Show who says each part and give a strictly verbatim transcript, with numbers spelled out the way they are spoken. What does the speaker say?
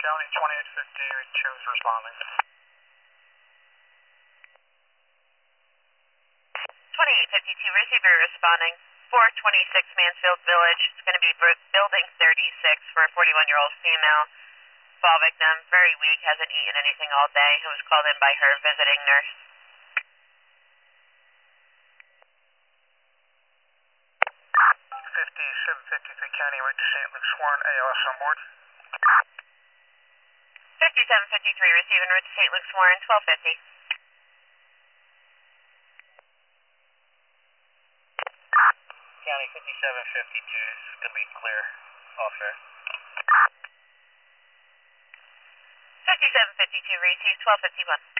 Speaker 1: County twenty-eight fifty, choose responding.
Speaker 2: twenty-eight fifty-two, receiver responding. four twenty-six Mansfield Village. It's going to be building thirty-six for a forty-one-year-old female. Fall victim, very weak, hasn't eaten anything all day, who was called in by her visiting nurse.
Speaker 1: fifty-seven fifty-three County, route to Saint Luke's Warren, A L S on board.
Speaker 2: fifty-seven fifty-three, receiving route to Saint Luke's Warren, twelve fifty.
Speaker 1: County fifty-seven fifty-two, this is going to be clear, off air.
Speaker 2: fifty-seven fifty-two, receive twelve fifty-one.